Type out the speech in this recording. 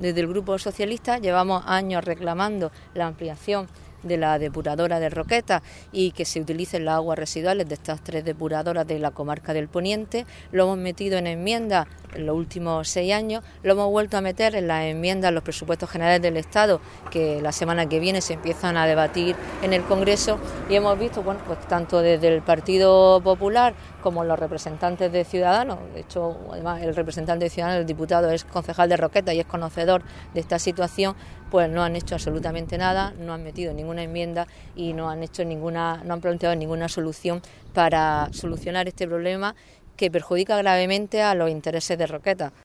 Desde el Grupo Socialista llevamos años reclamando la ampliación de la depuradora de Roquetas y que se utilicen las aguas residuales de estas 3 depuradoras de la comarca del Poniente. Lo hemos metido en enmiendas en los últimos 6 años, lo hemos vuelto a meter en las enmiendas a los presupuestos generales del Estado, que la semana que viene se empiezan a debatir en el Congreso, y hemos visto, bueno, pues tanto desde el Partido Popular como los representantes de Ciudadanos, de hecho, además el representante de Ciudadanos, el diputado, es concejal de Roquetas y es conocedor de esta situación, pues no han hecho absolutamente nada, no han metido ninguna enmienda y no han planteado ninguna solución para solucionar este problema que perjudica gravemente a los intereses de Roquetas.